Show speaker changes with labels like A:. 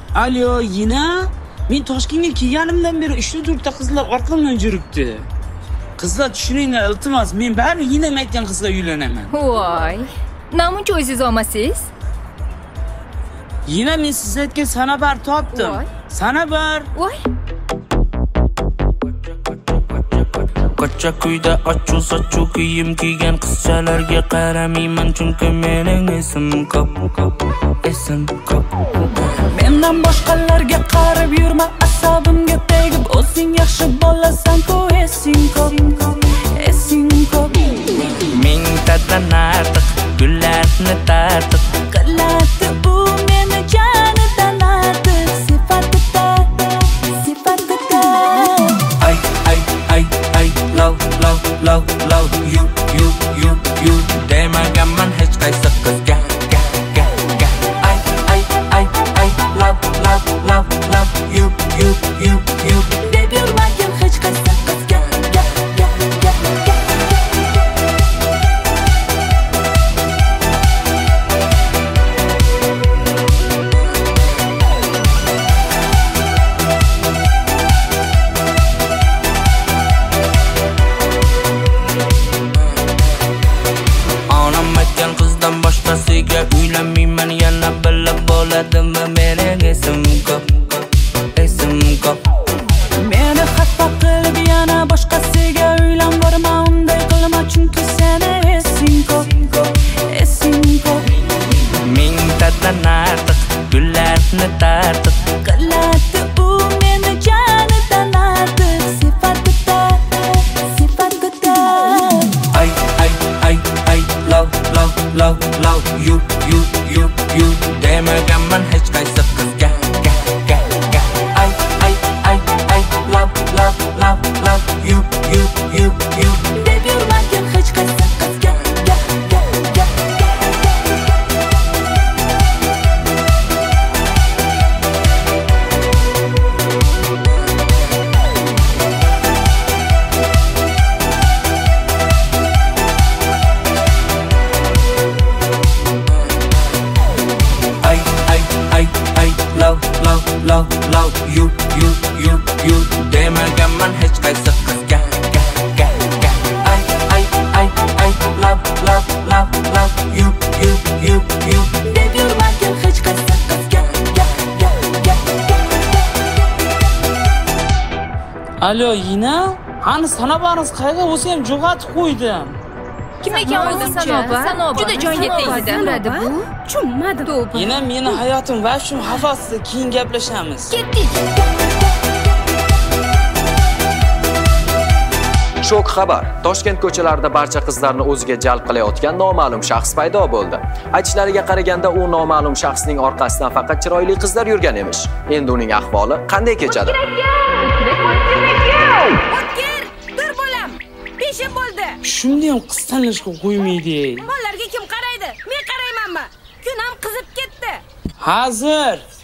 A: Alo, yine? Men Toshkentga kelganimdan beri 3-4 qizlar orqamdan yuribdi. Qizlar tushuringlar, iltimos, men baribir yine aytgan qizga uylanaman.
B: Voy. Namuncha o'zingiz olmasiz?
A: Yine men sizga aytgan Sanabar topdim.
B: Voy.
A: Sanabar.
B: Voy.
C: Qocha kuyda ochu-sochu kiyim kiygan qizchalarga qaramayman chunki mening esim ko'p. Mendan boshqalarga qarab yurma, asabimga tegib o'zing yaxshi bo'lasan-ku, esing ko'p. Mingtadan ortiq gullarni tartib qiladi u meni jonidan ortiq sifatida. Love you demaganman hech qaysi qizga. Love you deb yurmagan hech qaysi qizga. Boshqasiga uylanmayman, yana bilib bo'ladimi mening esim ko'p. Meni xafa qilib yana boshqasiga uylanvorma, unday qilma chunki seni esing ko'p. Mingtadan ortiq gullarni tartib qiladi u meni jonidan ortiq sifatida. Love you demaganman hech qaysi qizga. Love you deb yurmagan hech qaysi qizga. Love you demaganman hech qaysi qizga. Love you deb yurmagan hech qaysi qizga.
A: Alo, yine? Hani Sanabar'ınız qayga o'zi ham jo'g'atib qo'ydim.
B: Kim ekan o'zi Sanobar? Juda jonga tegdi. Bo'ladi bu. Tushunmadim.
A: Yine meni hayotim va shu havasida keyin gaplashamiz.
B: Ketdik.
D: Shok xabar. Toshkent ko'chalarida barcha qizlarni o'ziga jalb qilayotgan noma'lum shaxs paydo bo'ldi. Aytishlariga qaraganda u noma'lum shaxsning orqasidan faqat chiroyli qizlar yurgan emish. Endi uning ahvoli qanday kechadi?
E: O'tkir, dur bo'lam. Peshim bo'ldi.
A: Shunday ham qiz tanlashga qo'ymaydi.
E: Bolalarga kim qaraydi? Men qaraymanmi? Kun ham qizib ketdi.
A: Hozir